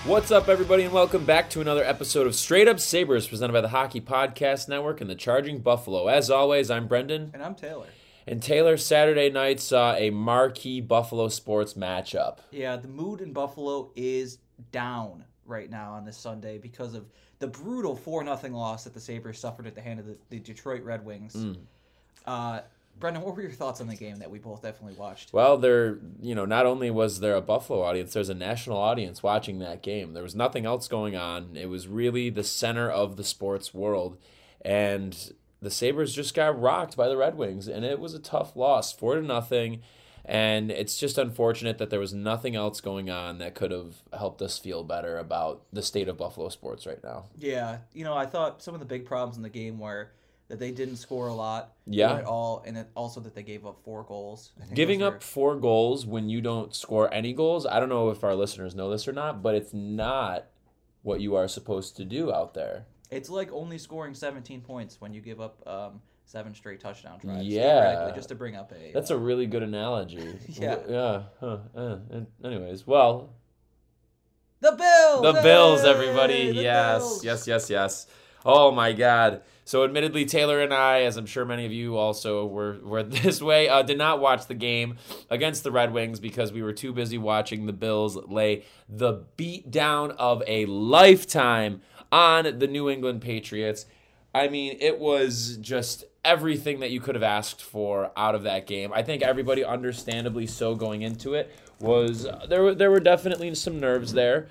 What's up, everybody, and welcome back to another episode of Straight Up Sabres, presented by the Hockey Podcast Network and the Charging Buffalo. As always, I'm Brendan. And I'm Taylor. And Taylor, Saturday night saw a marquee Buffalo sports matchup. Yeah, the mood in Buffalo is down right now on this Sunday because of the brutal 4-0 loss that the Sabres suffered at the hand of the Detroit Red Wings. Brendan, what were your thoughts on the game that we both definitely watched? Well, not only was there a Buffalo audience, there's a national audience watching that game. There was nothing else going on. It was really the center of the sports world. And the Sabres just got rocked by the Red Wings, and it was a tough loss, 4-0. And it's just unfortunate that there was nothing else going on that could have helped us feel better about the state of Buffalo sports right now. Yeah, I thought some of the big problems in the game were that they didn't score a lot at all, and also that they gave up 4 goals. Giving up 4 goals when you don't score any goals, I don't know if our listeners know this or not, but it's not what you are supposed to do out there. It's like only scoring 17 points when you give up 7 straight touchdown drives. Yeah. Just to bring up a... That's a really good analogy. Yeah. Anyways, well... The Bills! The Bills, everybody. Bills. Yes. Oh, my God. So, admittedly, Taylor and I, as I'm sure many of you also were this way, did not watch the game against the Red Wings because we were too busy watching the Bills lay the beatdown of a lifetime on the New England Patriots. I mean, it was just everything that you could have asked for out of that game. I think everybody, understandably so, going into it was there were definitely some nerves there.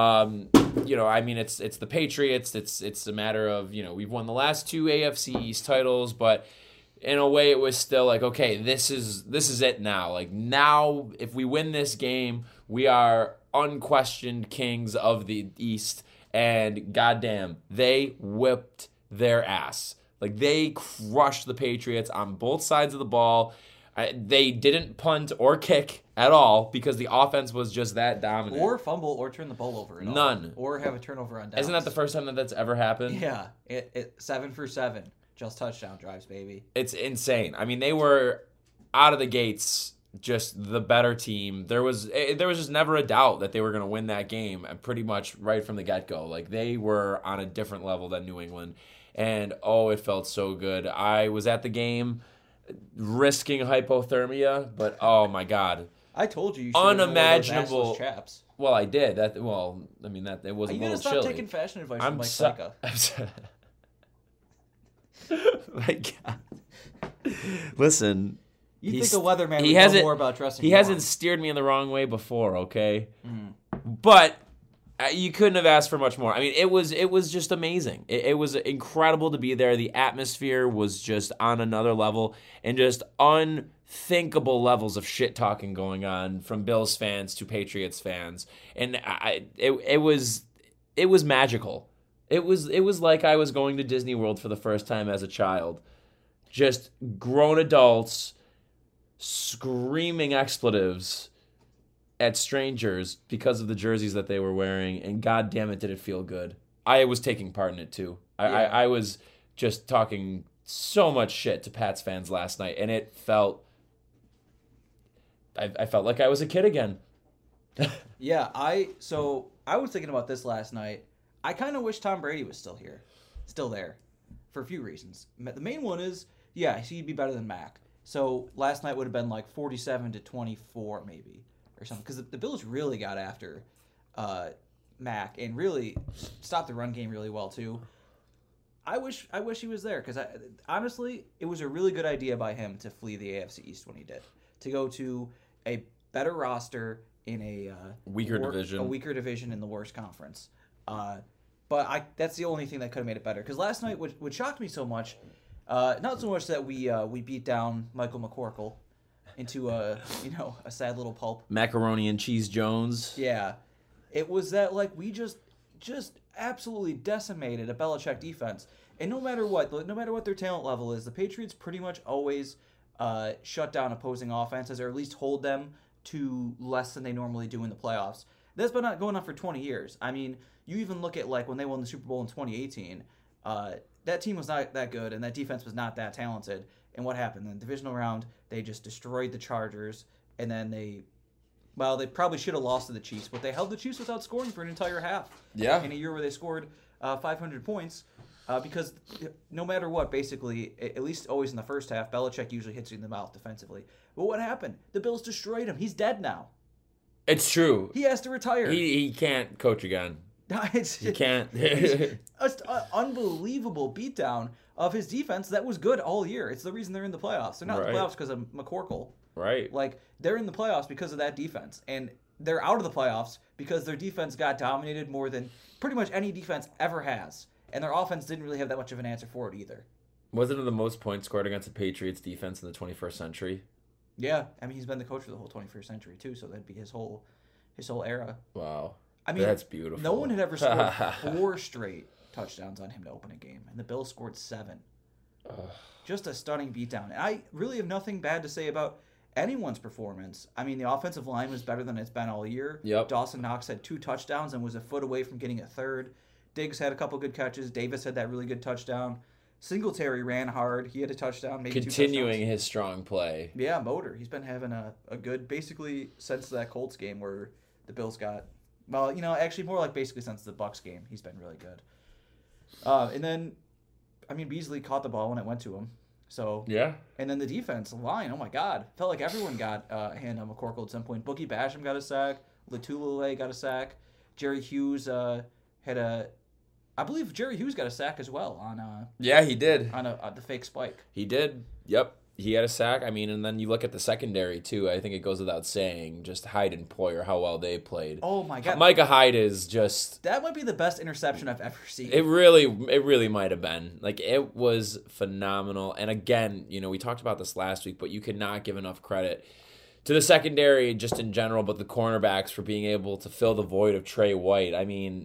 It's the Patriots. It's a matter of, we've won the last 2 AFC East titles, but in a way it was still like, okay, this is it now. Like, now if we win this game, we are unquestioned kings of the East, and goddamn, they whipped their ass. Like, they crushed the Patriots on both sides of the ball. They didn't punt or kick at all because the offense was just that dominant. Or fumble or turn the ball over at all. None. Or have a turnover on downs. Isn't that the first time that's ever happened? Yeah. 7 for 7. Just touchdown drives, baby. It's insane. I mean, they were out of the gates just the better team. There was just never a doubt that they were going to win that game, and pretty much right from the get-go. Like, they were on a different level than New England. And, it felt so good. I was at the game risking hypothermia, but oh my God. I told you unimaginable those chaps. Well, I did. It was a little chilly. Are you going to stop taking fashion advice from Mike Psycho? My God. Listen. You think the weatherman would know more about dressing? He hasn't steered me in the wrong way before, okay? But you couldn't have asked for much more. I mean, it was just amazing. It was incredible to be there. The atmosphere was just on another level, and just unthinkable levels of shit talking going on from Bills fans to Patriots fans, and it was magical. It was like I was going to Disney World for the first time as a child. Just grown adults screaming expletives at strangers because of the jerseys that they were wearing, and god damn it, did it feel good. I was taking part in it too. I was just talking so much shit to Pats fans last night, and it felt I felt like I was a kid again. Yeah, I was thinking about this last night. I kind of wish Tom Brady was still there, for a few reasons. The main one is, he'd be better than Mac. So last night would have been like 47-24 maybe, or something, because the Bills really got after Mac and really stopped the run game really well too. I wish he was there, because honestly, it was a really good idea by him to flee the AFC East when he did, to go to a better roster in a weaker division in the worst conference. But that's the only thing that could have made it better, because last night what shocked me so much, not so much that we beat down Michael McCorkle into a sad little pulp. Macaroni and Cheese Jones. Yeah. It was that, like, we just absolutely decimated a Belichick defense. And no matter what their talent level is, the Patriots pretty much always shut down opposing offenses, or at least hold them to less than they normally do in the playoffs. That's been not going on for 20 years. I mean, you even look at, like, when they won the Super Bowl in 2018, that team was not that good, and that defense was not that talented. And what happened? In the divisional round, they just destroyed the Chargers, and then they Well, they probably should have lost to the Chiefs, but they held the Chiefs without scoring for an entire half. Yeah. In a year where they scored 500 points, because no matter what, basically, at least always in the first half, Belichick usually hits you in the mouth defensively. But what happened? The Bills destroyed him. He's dead now. It's true. He has to retire. He can't coach again. He can't. An unbelievable beatdown of his defense that was good all year. It's the reason they're in the playoffs. They're not in the playoffs because of McCorkle. Right. Like, they're in the playoffs because of that defense. And they're out of the playoffs because their defense got dominated more than pretty much any defense ever has. And their offense didn't really have that much of an answer for it either. Wasn't it the most points scored against the Patriots defense in the 21st century? Yeah. I mean, he's been the coach for the whole 21st century, too, so that'd be his whole era. Wow. I mean, that's beautiful. No one had ever scored 4 straight touchdowns on him to open a game, and the Bills scored 7. Just a stunning beatdown. And I really have nothing bad to say about anyone's performance. I mean, the offensive line was better than it's been all year. Yep. Dawson Knox had 2 touchdowns and was a foot away from getting a third. Diggs had a couple good catches. Davis had that really good touchdown. Singletary ran hard. He had a touchdown, maybe 2 touchdowns. Continuing his strong play. Yeah, motor. He's been having a good, basically since that Colts game where the Bills got, well, actually more like basically since the Bucs game. He's been really good. And then, I mean, Beasley caught the ball when it went to him. So yeah. And then the defense line, oh my God, felt like everyone got a hand on McCorkle at some point. Boogie Basham got a sack. Latulele got a sack. Jerry Hughes I believe Jerry Hughes got a sack as well on. Yeah, he did. On the fake spike. He did. Yep. He had a sack. I mean, and then you look at the secondary, too. I think it goes without saying, just Hyde and Poyer, how well they played. Oh, my God. Micah Hyde is just... That might be the best interception I've ever seen. It really might have been. Like, it was phenomenal. And again, we talked about this last week, but you cannot give enough credit to the secondary just in general, but the cornerbacks for being able to fill the void of Trey White. I mean...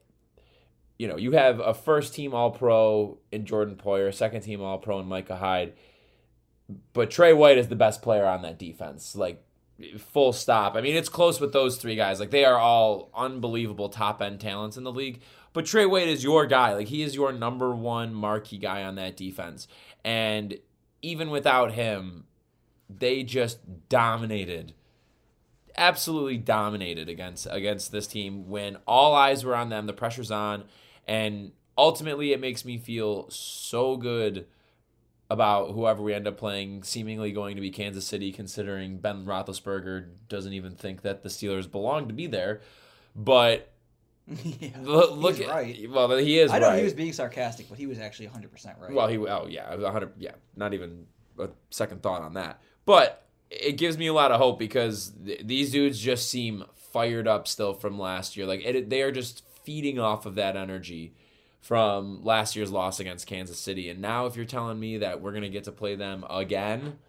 you have a first-team All-Pro in Jordan Poyer, second-team All-Pro in Micah Hyde, but Trey White is the best player on that defense, like, full stop. I mean, it's close with those 3 guys. Like, they are all unbelievable top-end talents in the league, but Trey White is your guy. Like, he is your number 1 marquee guy on that defense, and even without him, they just dominated. Absolutely dominated against this team when all eyes were on them, the pressure's on, and ultimately it makes me feel so good about whoever we end up playing, seemingly going to be Kansas City, considering Ben Roethlisberger doesn't even think that the Steelers belong to be there. But yeah, look at right. Well, he is. I know right. he was being sarcastic, but he was actually 100% right. Well, 100. Yeah, not even a second thought on that. But it gives me a lot of hope because these dudes just seem fired up still from last year. Like they are just feeding off of that energy from last year's loss against Kansas City. And now if you're telling me that we're going to get to play them again,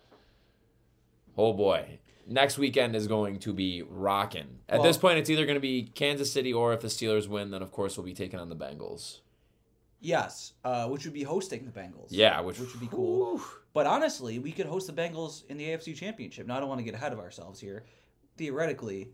oh boy. Next weekend is going to be rocking. At this point, it's either going to be Kansas City or if the Steelers win, then of course we'll be taking on the Bengals. Yes, which would be hosting the Bengals. Yeah, which would be cool. But honestly, we could host the Bengals in the AFC Championship. Now, I don't want to get ahead of ourselves here. Theoretically,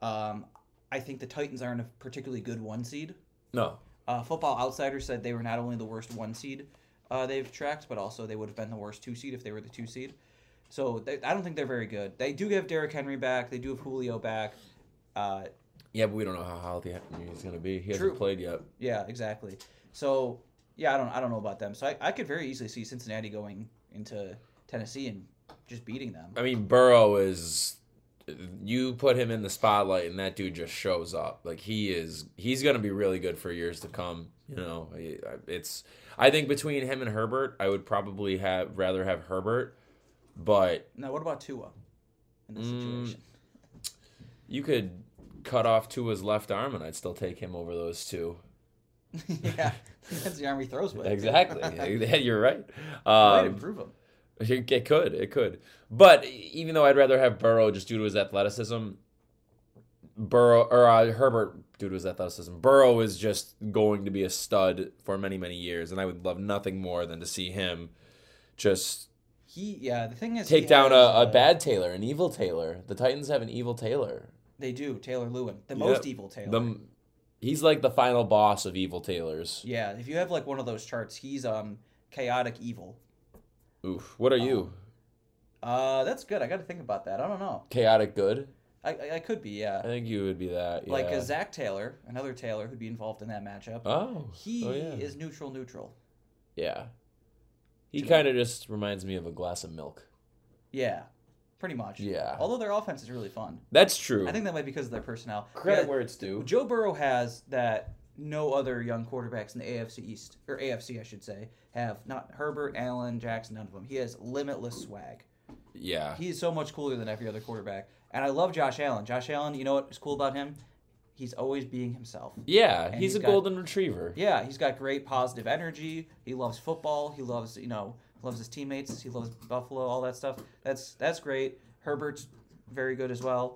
I think the Titans aren't a particularly good 1 seed. No. Football Outsiders said they were not only the worst 1 seed they've tracked, but also they would have been the worst 2 seed if they were the 2 seed. So I don't think they're very good. They do have Derrick Henry back. They do have Julio back. Yeah, but we don't know how healthy he's going to be. He hasn't played yet. Yeah, exactly. So yeah, I don't know about them. So I could very easily see Cincinnati going into Tennessee and just beating them. I mean, Burrow is. You put him in the spotlight, and that dude just shows up. Like he's going to be really good for years to come. I think between him and Herbert, I would probably rather have Herbert. But now, what about Tua in this situation? You could cut off Tua's left arm, and I'd still take him over those 2. Yeah, that's the arm he throws with. Exactly. You're right. Might improve him. It could. But even though I'd rather have Burrow just due to his athleticism, Herbert due to his athleticism, Burrow is just going to be a stud for many, many years, and I would love nothing more than to see him just the thing is take down a bad Taylor, an evil Taylor. The Titans have an evil Taylor. They do, Taylor Lewin, the most evil Taylor. He's like the final boss of evil Taylors. Yeah, if you have like one of those charts, he's chaotic evil. Oof. What are you? That's good. I got to think about that. I don't know. Chaotic good? I could be, yeah. I think you would be that. Yeah. Like Zach Taylor, another Taylor who'd be involved in that matchup. He is neutral. Yeah. He kind of just reminds me of a glass of milk. Yeah, pretty much. Yeah. Although their offense is really fun. That's true. I think that might be because of their personnel. Credit where it's due. Joe Burrow has that no other young quarterbacks in the AFC East, or AFC I should say, have. Not Herbert, Allen, Jackson, none of them. He has limitless swag. Yeah. He is so much cooler than every other quarterback. And I love Josh Allen. Josh Allen, you know what is cool about him? He's always being himself. Yeah, and he's a golden retriever. Yeah, he's got great positive energy. He loves football. He loves, loves his teammates. He loves Buffalo, all that stuff. That's great. Herbert's very good as well.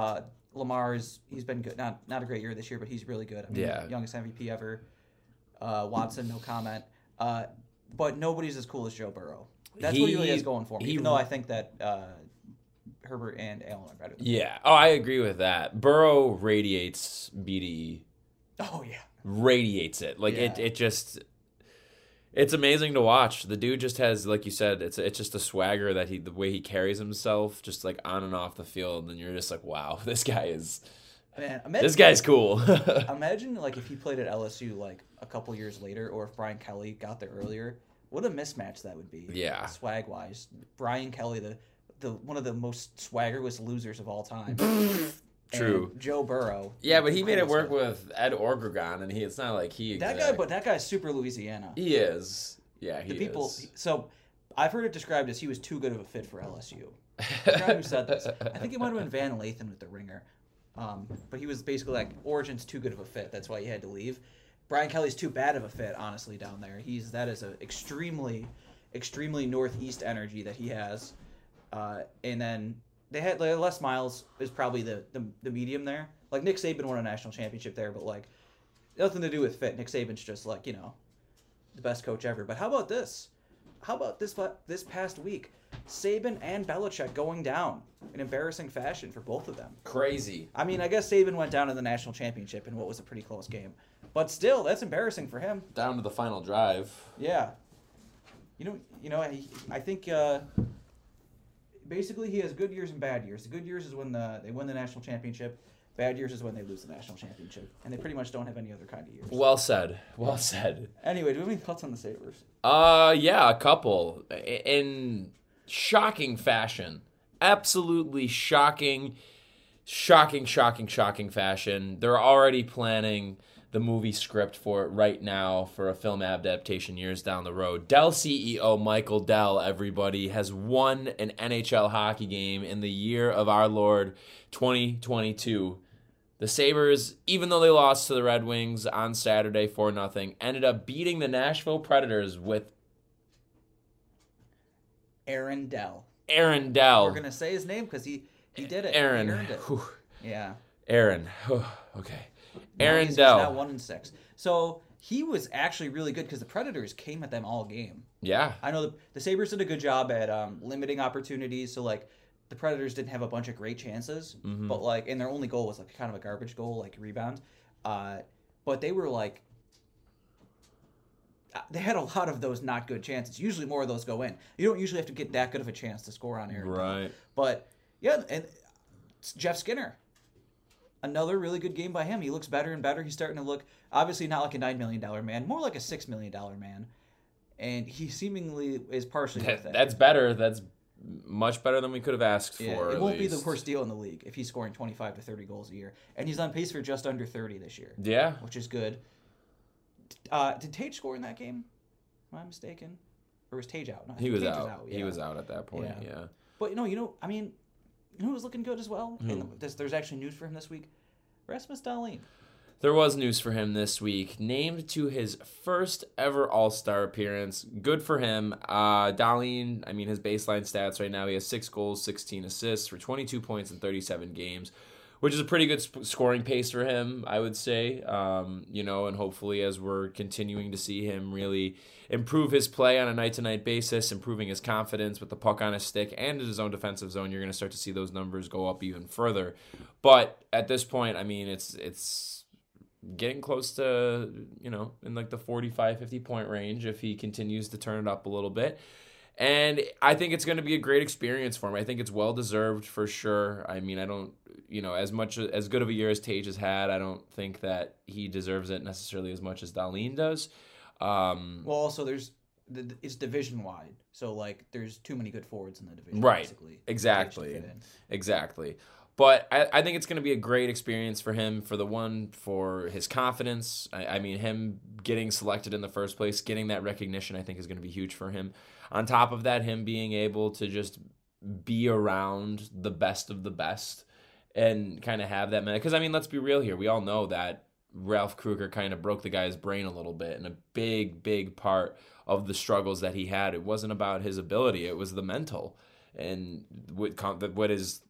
He's been good. Not a great year this year, but he's really good. I mean, youngest MVP ever. Watson, no comment. But nobody's as cool as Joe Burrow. That's what he really has going for him. Even though I think that Herbert and Allen are better than him. Yeah. Oh, I agree with that. Burrow radiates BDE. Oh, yeah. Radiates it. Like, it just... It's amazing to watch. The dude just has, like you said, it's just a swagger that the way he carries himself, just like on and off the field, and you're just like, wow, this guy is... Man, this guy's cool. Imagine like if he played at LSU like a couple years later, or if Brian Kelly got there earlier. What a mismatch that would be. Yeah. Swag wise, Brian Kelly, the one of the most swaggerless losers of all time. True. And Joe Burrow. Yeah, but he made it work with Ed Orgeron, and it's not like he. That guy's super Louisiana. He is. Yeah, he is. So, I've heard it described as he was too good of a fit for LSU. The guy who said this, I think it might have been Van Lathan with the Ringer. But he was basically like, Origin's too good of a fit. That's why he had to leave. Brian Kelly's too bad of a fit, honestly, down there. That is an extremely, extremely northeast energy that he has. And then they had Les Miles is probably the medium there. Like Nick Saban won a national championship there, but like nothing to do with fit. Nick Saban's just like the best coach ever. But how about this? How about this past week? Saban and Belichick going down in embarrassing fashion for both of them. Crazy. I mean, I guess Saban went down in the national championship in what was a pretty close game. But still, that's embarrassing for him. Down to the final drive. Yeah. I think basically he has good years and bad years. The good years is when they win the national championship. Bad years is when they lose the national championship. And they pretty much don't have any other kind of years. Well said. Well said. Anyway, do we have any thoughts on the Sabres? Yeah, a couple. In shocking fashion. Absolutely shocking fashion. They're already planning the movie script for it right now for a film adaptation years down the road. Dell CEO Michael Dell, everybody, has won an NHL hockey game in the year of our Lord 2022. The Sabres, even though they lost to the Red Wings on Saturday 4-0, ended up beating the Nashville Predators with Aaron Dell. Aaron Dell. We're going to say his name because he did it. Aaron. He earned it. Whew. Yeah. Aaron. Okay. Aaron he's Dell. Now 1-6. So he was actually really good because the Predators came at them all game. Yeah. I know the Sabres did a good job at limiting opportunities. So like the Predators didn't have a bunch of great chances, but like, and their only goal was like kind of a garbage goal, like rebound. But they were like, they had a lot of those not good chances. Usually more of those go in. You don't usually have to get that good of a chance to score on Aaron Dell. Right. But yeah, and Jeff Skinner. Another really good game by him. He looks better and better. He's starting to look, obviously not like a $9 million man, more like a $6 million man. And he seemingly is partially with it. That's better. That's much better than we could have asked for. It won't be the worst deal in the league if he's scoring 25 to 30 goals a year. And he's on pace for just under 30 this year. Yeah. Which is good. Did Tage score in that game? Am I mistaken? Or was Tage out? No, he was Tage out. Yeah. He was out at that point, yeah. But, I mean, who was looking good as well? And there's actually news for him this week. Rasmus Dahlin. There was news for him this week. Named to his first ever All-Star appearance. Good for him. Dahlin, I mean, his baseline stats right now, he has 6 goals, 16 assists for 22 points in 37 games, which is a pretty good scoring pace for him, I would say. And hopefully as we're continuing to see him really improve his play on a night-to-night basis, improving his confidence with the puck on his stick and in his own defensive zone, you're going to start to see those numbers go up even further. But at this point, I mean, it's getting close to, in like the 45, 50 point range if he continues to turn it up a little bit. And I think it's going to be a great experience for him. I think it's well-deserved for sure. I mean, I don't, as good of a year as Tage has had, I don't think that he deserves it necessarily as much as Dahlin does. Well, also it's division wide, so like there's too many good forwards in the division. Right. Basically. Exactly. But I think it's going to be a great experience for him, for his confidence. I mean, him getting selected in the first place, getting that recognition, I think is going to be huge for him. On top of that, him being able to just be around the best of the best and kind of have that, because I mean, let's be real here. We all know that Ralph Krueger kind of broke the guy's brain a little bit, and a big part of the struggles that he had, it wasn't about his ability, it was the mental. And what is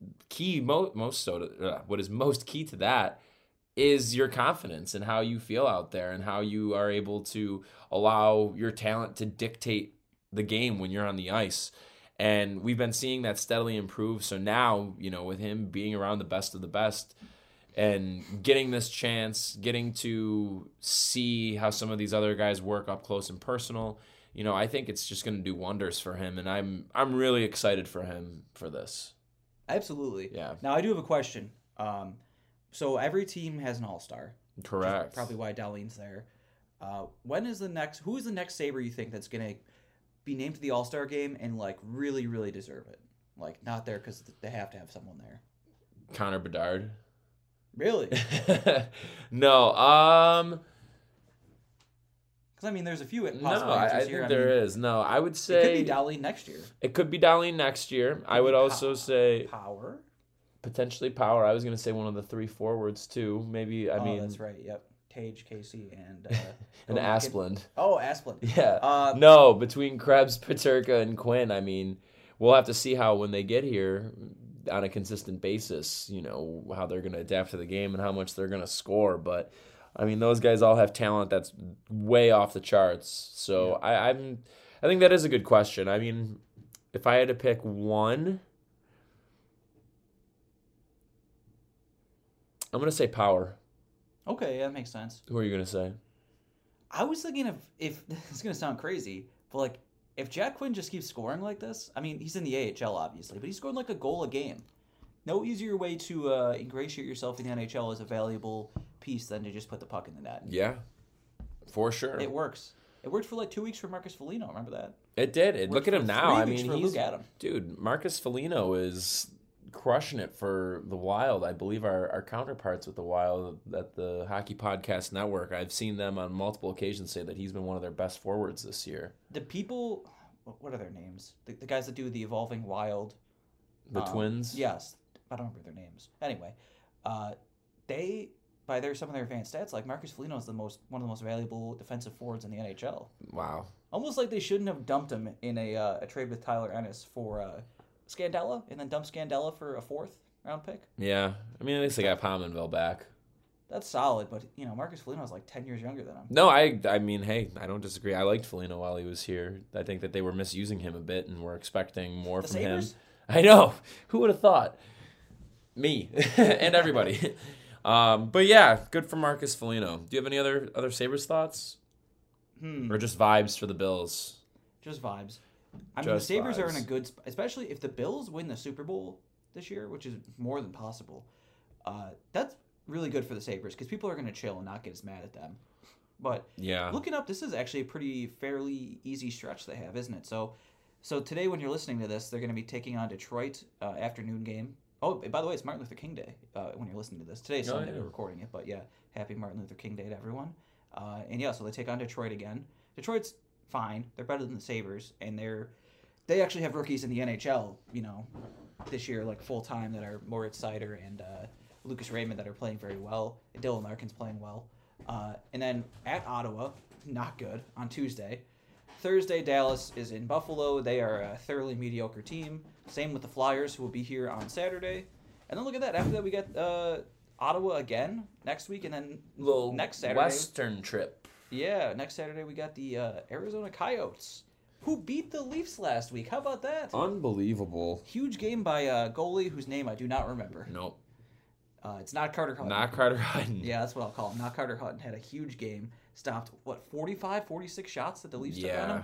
most key to that is your confidence and how you feel out there and how you are able to allow your talent to dictate the game when you're on the ice. And we've been seeing that steadily improve. So now, with him being around the best of the best and getting this chance, getting to see how some of these other guys work up close and personal, I think it's just going to do wonders for him. And I'm really excited for him for this. Absolutely. Yeah. Now, I do have a question. So every team has an all-star. Correct. Probably why Dahlin's there. Who is the next Sabre you think that's going to be named to the all-star game and, like, really, really deserve it? Like, not there because they have to have someone there. Connor Bedard. Really? No. Because, I mean, there's a few possible answers I here. think there is. No, I would say... It could be Dahlin next year. It could be Dahlin next year. I would also say... Power? Potentially Power. I was going to say one of the 3 forwards, too. Maybe, I mean... that's right. Yep. Tage, Casey, and... and Asplund. Oh, Asplund. Yeah. No, between Krebs, Peterka, and Quinn, I mean, we'll have to see how when they get here on a consistent basis, how they're going to adapt to the game and how much they're going to score. But, I mean, those guys all have talent that's way off the charts. So yeah. I think that is a good question. I mean, if I had to pick one, I'm going to say Power. Okay, that makes sense. Who are you going to say? I was thinking if this is going to sound crazy, but like if Jack Quinn just keeps scoring like this, I mean, he's in the AHL obviously, but he's scoring like a goal a game. No easier way to ingratiate yourself in the NHL as a valuable piece than to just put the puck in the net. Yeah, for sure. It works. It worked for like 2 weeks for Marcus Foligno. Remember that? It did. Look at him now. I mean, Luke Adam. Dude, Marcus Foligno is crushing it for the Wild. I believe our counterparts with the Wild at the Hockey Podcast Network, I've seen them on multiple occasions say that he's been one of their best forwards this year. The people, what are their names? The guys that do the Evolving Wild. The Twins? Yes. I don't remember their names. Anyway, they, by some of their advanced stats, like Marcus Foligno is one of the most valuable defensive forwards in the NHL. Wow. Almost like they shouldn't have dumped him in a trade with Tyler Ennis for Scandella, and then dump Scandella for a 4th-round pick. Yeah. I mean, at least they got Pominville back. That's solid, but, Marcus Foligno is like 10 years younger than him. No, I mean, hey, I don't disagree. I liked Foligno while he was here. I think that they were misusing him a bit and were expecting more from Sabres? him. I know. Who would have thought? Me. And everybody. But yeah, good for Marcus Foligno. Do you have any other Sabres thoughts? Or just vibes for the Bills? Just vibes. I mean, the Sabres are in a good spot, especially if the Bills win the Super Bowl this year, which is more than possible. That's really good for the Sabres because people are going to chill and not get as mad at them. But yeah, looking up, this is actually a pretty fairly easy stretch they have, isn't it? So today when you're listening to this, they're going to be taking on Detroit afternoon game. Oh, by the way, it's Martin Luther King Day when you're listening to this. Today's Sunday, we're recording it, but yeah, happy Martin Luther King Day to everyone. And yeah, so they take on Detroit again. Detroit's fine. They're better than the Sabres, and they actually have rookies in the NHL, this year, like full-time, that are Moritz Seider and Lucas Raymond that are playing very well. And Dylan Larkin's playing well. And then at Ottawa, not good, on Tuesday. Thursday, Dallas is in Buffalo. They are a thoroughly mediocre team. Same with the Flyers, who will be here on Saturday. And then look at that. After that, we got Ottawa again next week, and then next Saturday. Western trip. Yeah, next Saturday we got the Arizona Coyotes, who beat the Leafs last week. How about that? Unbelievable. Huge game by a goalie whose name I do not remember. Nope. It's not Carter Hutton. Not Carter Hutton. Yeah, that's what I'll call him. Not Carter Hutton. Had a huge game. Stopped, 46 shots that the Leafs took on him?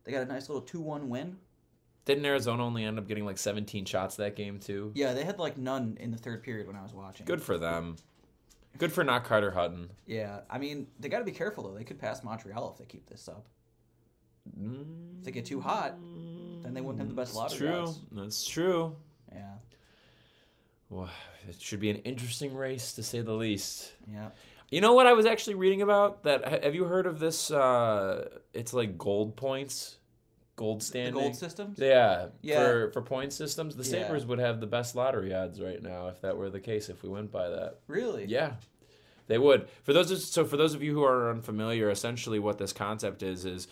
They got a nice little 2-1 win. Didn't Arizona only end up getting like 17 shots that game too? Yeah, they had like none in the third period when I was watching. Good for them. Good for not Carter Hutton. Yeah, I mean, they got to be careful, though. They could pass Montreal if they keep this up. If they get too hot, then they wouldn't have the best lottery odds. That's true. Yeah. Well, it should be an interesting race, to say the least. Yeah. You know what I was actually reading about? Have you heard of this? It's like gold points. Gold standing. The gold systems? Yeah. Yeah. For point systems, the Sabres would have the best lottery odds right now if that were the case, if we went by that. Really? Yeah. They would. For those of you who are unfamiliar, essentially what this concept is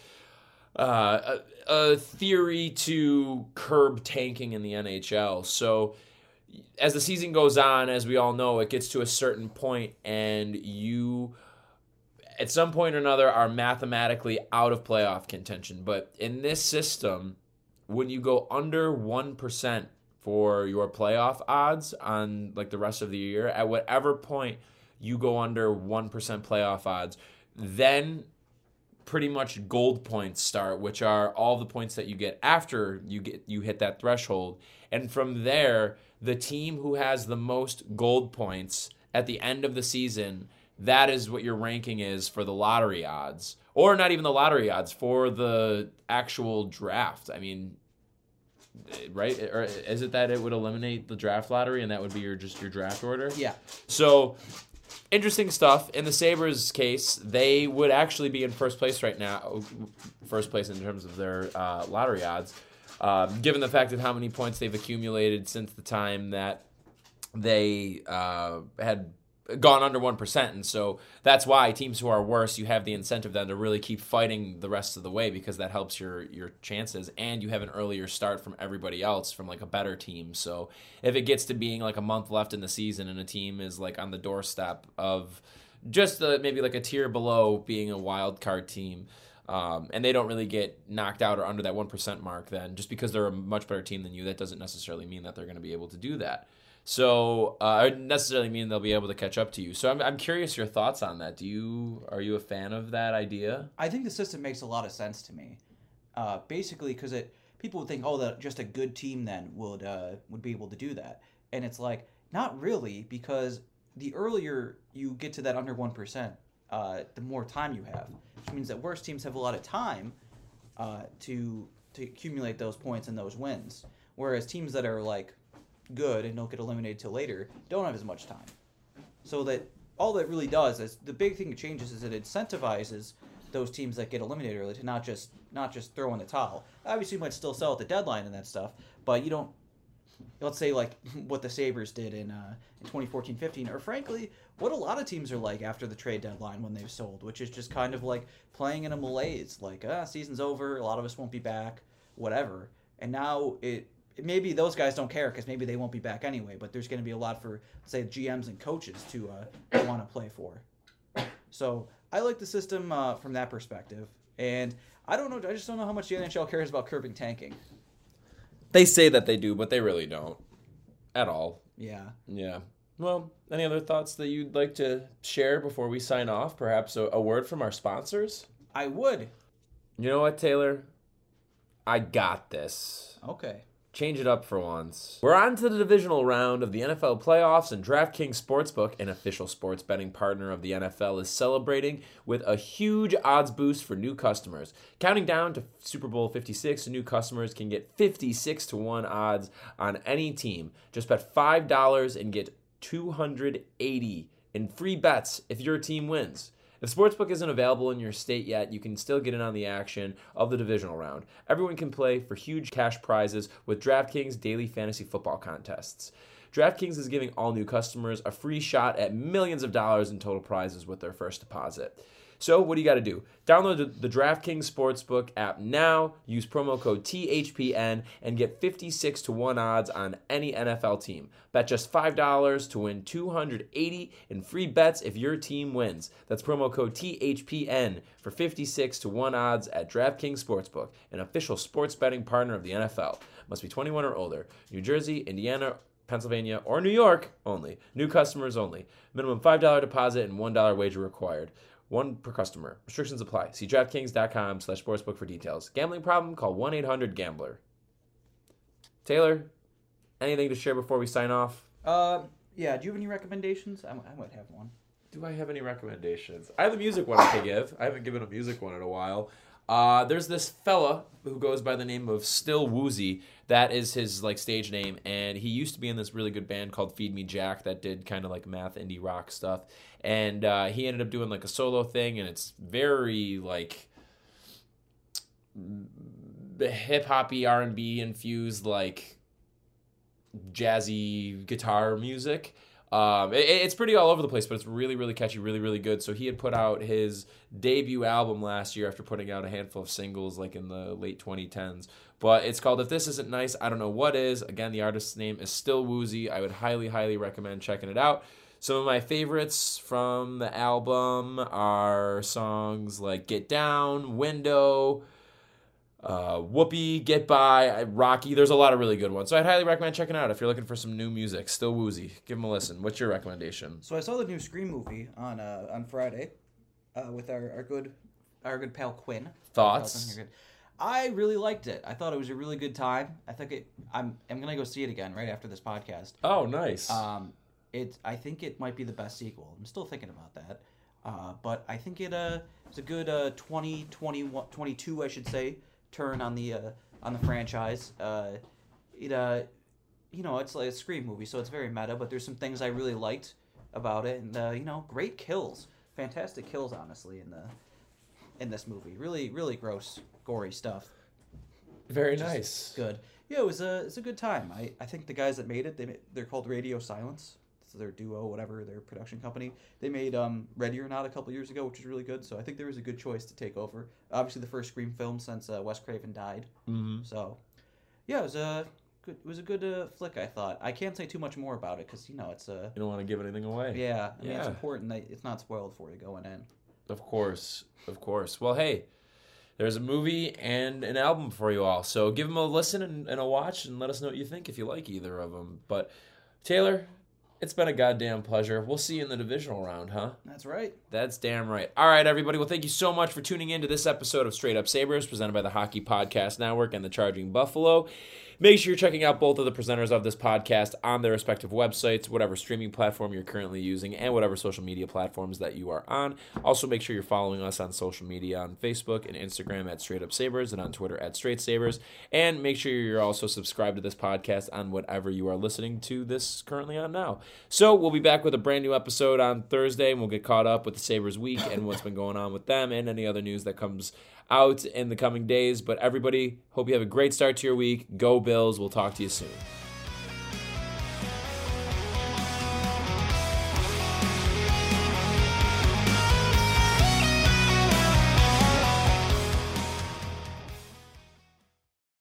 a theory to curb tanking in the NHL. So as the season goes on, as we all know, it gets to a certain point and you at some point or another are mathematically out of playoff contention. But in this system, when you go under 1% for your playoff odds on like the rest of the year, at whatever point you go under 1% playoff odds, then pretty much gold points start, which are all the points that you get after you hit that threshold. And from there, the team who has the most gold points at the end of the season, that is what your ranking is for the lottery odds. Or not even the lottery odds, for the actual draft. I mean, right? Or is it that it would eliminate the draft lottery and that would be your draft order? Yeah. So interesting stuff. In the Sabres case, they would actually be in first place right now. First place in terms of their lottery odds. Given the fact of how many points they've accumulated since the time that they had gone under 1%. And so that's why teams who are worse, you have the incentive then to really keep fighting the rest of the way, because that helps your chances, and you have an earlier start from everybody else, from like a better team. So if it gets to being like a month left in the season and a team is like on the doorstep of just maybe like a tier below being a wild card team, and they don't really get knocked out or under that 1% mark, then just because they're a much better team than you, that doesn't necessarily mean that they're going to be able to do that. So it doesn't necessarily mean they'll be able to catch up to you. So I'm curious your thoughts on that. Are you a fan of that idea? I think the system makes a lot of sense to me. Basically, because people would think, oh, that just a good team then would be able to do that, and it's like not really, because the earlier you get to that under 1%, the more time you have, which means that worse teams have a lot of time to accumulate those points and those wins, whereas teams that are like good and don't get eliminated till later don't have as much time. So that all that really does is, the big thing it changes is it incentivizes those teams that get eliminated early to not just throw in the towel. Obviously, you might still sell at the deadline and that stuff, but you don't. Let's say like what the Sabres did in 2014-15, or frankly, what a lot of teams are like after the trade deadline when they've sold, which is just kind of like playing in a malaise, like season's over, a lot of us won't be back, whatever. And now maybe those guys don't care because maybe they won't be back anyway, but there's going to be a lot for, say, GMs and coaches to want to play for. So I like the system from that perspective. And I just don't know how much the NHL cares about curbing tanking. They say that they do, but they really don't at all. Yeah. Yeah. Well, any other thoughts that you'd like to share before we sign off? Perhaps a word from our sponsors? I would. You know what, Taylor? I got this. Okay. Change it up for once. We're on to the divisional round of the NFL playoffs, and DraftKings Sportsbook, an official sports betting partner of the NFL, is celebrating with a huge odds boost for new customers. Counting down to Super Bowl 56, new customers can get 56-1 odds on any team. Just bet $5 and get $280 in free bets if your team wins. If Sportsbook isn't available in your state yet, you can still get in on the action of the divisional round. Everyone can play for huge cash prizes with DraftKings daily fantasy football contests. DraftKings is giving all new customers a free shot at millions of dollars in total prizes with their first deposit. So what do you got to do? Download the DraftKings Sportsbook app now, use promo code THPN, and get 56-1 odds on any NFL team. Bet just $5 to win $280 in free bets if your team wins. That's promo code THPN for 56-1 odds at DraftKings Sportsbook, an official sports betting partner of the NFL. Must be 21 or older. New Jersey, Indiana, Pennsylvania, or New York only. New customers only. Minimum $5 deposit and $1 wager required. One per customer. Restrictions apply. See DraftKings.com/sportsbook for details. Gambling problem? Call 1-800-GAMBLER. Taylor, anything to share before we sign off? Yeah, do you have any recommendations? I might have one. Do I have any recommendations? I have a music one I can give. I haven't given a music one in a while. There's this fella who goes by the name of Still Woozy. That is his like stage name, and he used to be in this really good band called Feed Me Jack that did kind of like math indie rock stuff. And he ended up doing like a solo thing, and it's very like hip hoppy R&B infused like jazzy guitar music. It's pretty all over the place, but it's really, really catchy, really, really good. So he had put out his debut album last year after putting out a handful of singles like in the late 2010s. But it's called If This Isn't Nice, I Don't Know What Is. Again, the artist's name is Still Woozy. I would highly, highly recommend checking it out. Some of my favorites from the album are songs like Get Down, Window, Whoopee, Get By, Rocky. There's a lot of really good ones. So I'd highly recommend checking it out if you're looking for some new music. Still Woozy. Give them a listen. What's your recommendation? So I saw the new Scream movie on Friday with our good pal Quinn. Thoughts? I really liked it. I thought it was a really good time. I think I'm gonna go see it again right after this podcast. Oh, nice. I think it might be the best sequel. I'm still thinking about that. But I think it's a good 2022, I should say, turn on the franchise. It's like a Scream movie, so it's very meta, but there's some things I really liked about it, and great kills, fantastic kills, honestly, in this movie. Really, really gross, gory stuff. Very nice. Good. Yeah, it's a good time. I think the guys that made it, they're called Radio Silence. It's their duo, whatever, their production company. They made Ready or Not a couple years ago, which is really good. So I think there was a good choice to take over. Obviously, the first Scream film since Wes Craven died. Mm-hmm. So, yeah, it was a good flick. I thought. I can't say too much more about it because it's you don't want to give anything away. Yeah, I mean, it's important that it's not spoiled for you going in. Of course. Well, hey. There's a movie and an album for you all. So give them a listen and a watch and let us know what you think if you like either of them. But, Taylor, it's been a goddamn pleasure. We'll see you in the divisional round, huh? That's right. That's damn right. All right, everybody. Well, thank you so much for tuning in to this episode of Straight Up Sabres, presented by the Hockey Podcast Network and the Charging Buffalo. Make sure you're checking out both of the presenters of this podcast on their respective websites, whatever streaming platform you're currently using, and whatever social media platforms that you are on. Also, make sure you're following us on social media on Facebook and Instagram at Straight Up Sabres and on Twitter at Straight Sabres. And make sure you're also subscribed to this podcast on whatever you are listening to this currently on now. So we'll be back with a brand new episode on Thursday, and we'll get caught up with the Sabres week and what's been going on with them and any other news that comes out in the coming days. But everybody, hope you have a great start to your week. Go Bills. We'll talk to you soon.